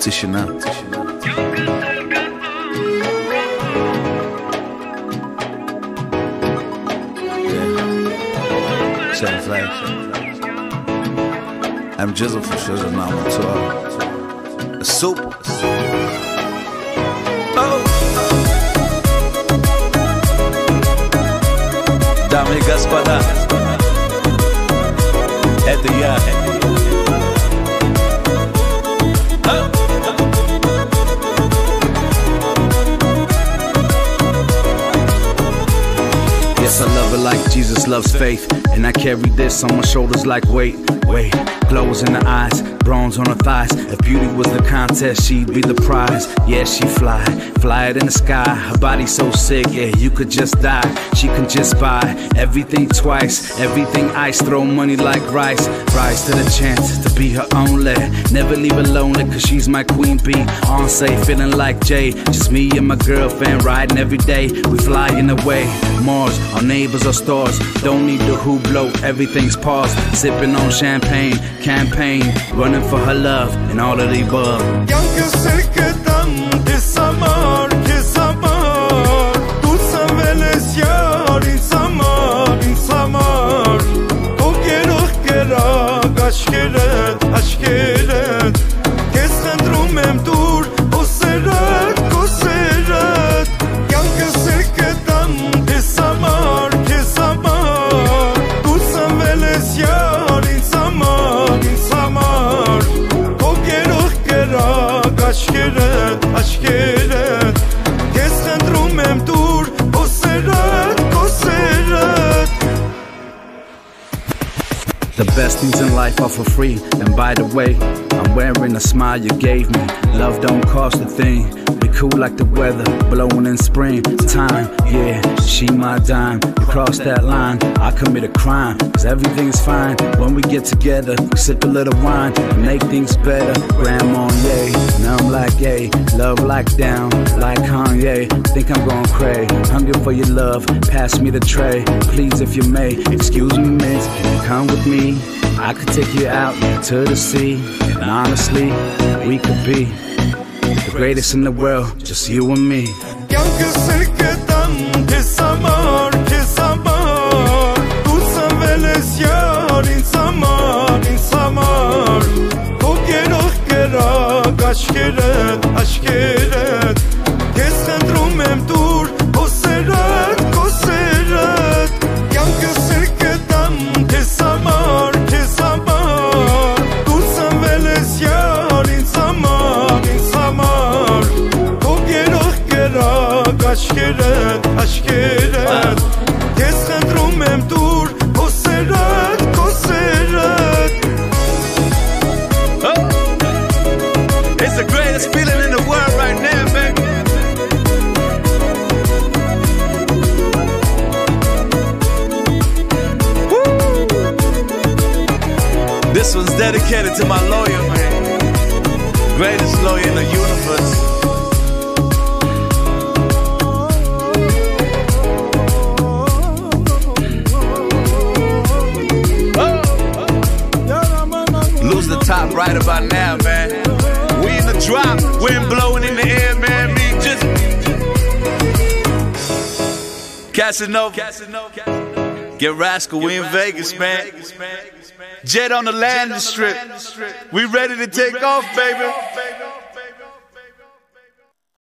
Tishina. Yeah. Seven Flags. I'm Jizzle for sure, now I'm on tour. A soup. Oh. Дамы и господа, это я. Yes, I love her like Jesus loves faith, and I carry this on my shoulders like weight. Glows in the eyes, bronze on her thighs. If beauty was the contest, she'd be the prize. Yeah, she fly it in the sky. Her body so sick, yeah, you could just die. She can just buy everything twice, everything ice. Throw money like rice. Rise to the chance to be her only. Never leave her lonely, cause she's my queen bee. On safe, feeling like Jay. Just me and my girlfriend riding every day. We flying away. Mars, our neighbors are stars. Don't need the hublot, everything's paused. Sipping on champagne, campaign, running for her love and all of the above. The best things in life are for free. And by the way, I'm wearing the smile you gave me. Love don't cost a thing. Be cool like the weather, blowing in spring time. Yeah, she my dime. You cross that line, I commit a crime. Cause everything's fine when we get together. We sip a little wine and make things better. Grandma, yay, numb like yay. Love like down, like Kanye. Think I'm going cray. Hungry for your love, pass me the tray. Please if you may, excuse me miss, can you come with me? I could take you out to the sea. And honestly, we could be the greatest in the world, just you and me. It's the greatest feeling in the world right now, baby. Woo! This one's dedicated to my lawyer, man. Greatest lawyer in the universe. Lose the top right about now, man. We in the drop, wind blowing in the air, man. Me just Casanova, get Rascal. We in Vegas, man. Jet on the landing strip. We ready to take off, baby.